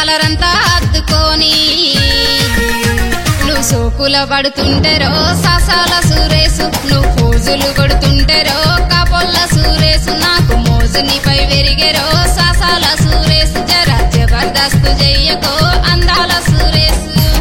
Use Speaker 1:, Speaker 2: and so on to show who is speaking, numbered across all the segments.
Speaker 1: కలరంతా అద్దుకొని నువ్వు సోకుల పడుతుంటేరో సాసాల సూరేసు నువ్వు పోజులు కొడుతుంటేరో కాపొల్ల సూరేసు నాకు మోజు నీపై వెరిగెరో సాసాల సూరేసు జరా జబర్దస్తు చెయ్యకో అందాల సూరేసు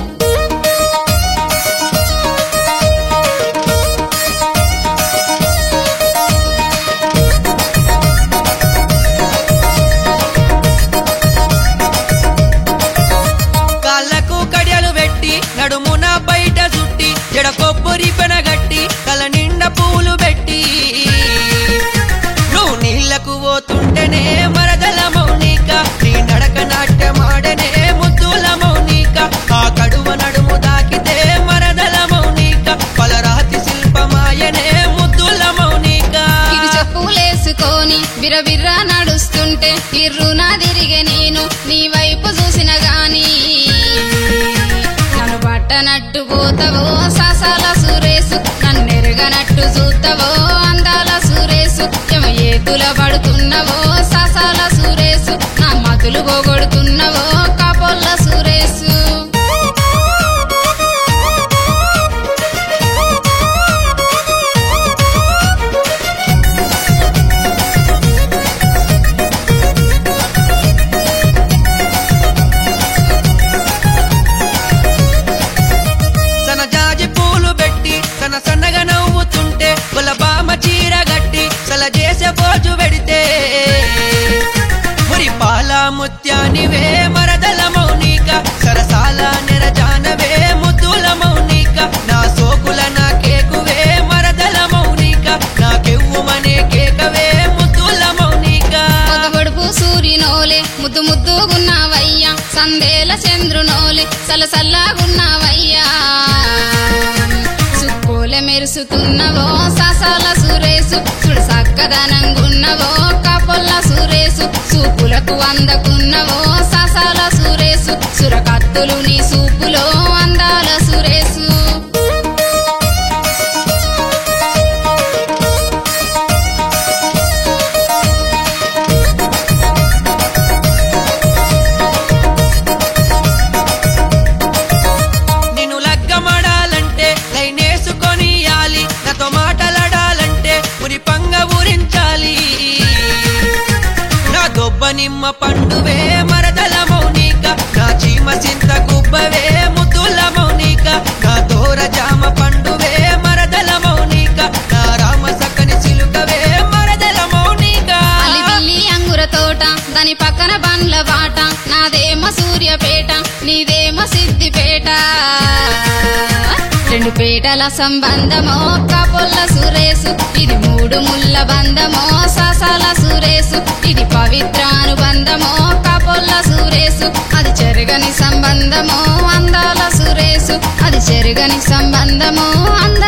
Speaker 2: నడుమున బయట చుట్టి జడ కొబ్బరి పెనగట్టి తల నిండా పూలు పెట్టి నువ్వు నీళ్లకు పోతుంటేనే మరదల మౌనిక నీ నడక నాట్యమాడనే ముద్దుల మౌనిక ఆ కడువ నడుము దాకితే మరదల మౌనిక పలరాతి శిల్పమాయనే ముద్దుల మౌనిక
Speaker 1: ఇది చెప్పులేసుకొని బిరబిర్ర నడుస్తుంటే ఇర్రునా తిరిగే నేను నీ వైపు చూసిన గాని పట్టనట్టు పోతావో సాసాల సూరేసు నన్నెరగనట్టు చూస్తావో అందాల సూరేసు ఏమో ఏతుల పడుతున్నవో సాసాల సూరేసు నా మతులు పోగొడుతున్నవో కాపొల్ల సూరేసు
Speaker 2: సన్నగా నవ్వుతుంటే గులబామ చీర గట్టి సల చేసే బోజు పెడితే మురి పాల ముత్యానివే మరదల మౌనిక సరసాల నెరజానవే ముద్దుల మౌనిక నా సోకుల నా కేకువే మరదల మౌనిక నాకెవ్వుమనే కేకవే ముద్దుల మౌనిక
Speaker 1: పొద్దుగొడుపు సూర్యునోలే ముద్దు ముద్దుగున్నావయ్యా సందేల చంద్రునోలే సలసల్లాగున్నావయ్యా మెరుసుతున్నవో సాసాల సూరేసు చూడు సక్కదనంగున్నవో కాపొల్ల సూరేసు సూపులకు అందకున్నవో సాసాల సూరేసు సురకత్తులు నీ సూపులో అందాల సూరేసు
Speaker 2: నిన్ను లగ్గమడాలంటే లైనేసుకొని నాతో మాటలాడాలంటే ఉరి పంగ ఊరించాలి నా దొబ్బ నిమ్మ పండువే మరదల మౌనిక నా చీమ చింత గుబ్బవే ముద్దుల మౌనిక నా దోర జామ పండువే మరదల మౌనిక నా రామ సక్కని చిలుకవే మరదల మౌనిక
Speaker 1: అల్లి అంగుర తోట దాని పక్కన బండ్ల బాట నాదేమో సూర్యపేట నీదేమో సిద్దిపేట రెండు పేటల సంబంధమో కాపొల్ల సూరేసు ఇది మూడు ముళ్ళ బంధమో సాసాల సూరేసు ఇది పవిత్రానుబంధమో కాపొల్ల సూరేసు అది చెరగని సంబంధమో అందాల సూరేసు అది చెరగని సంబంధమో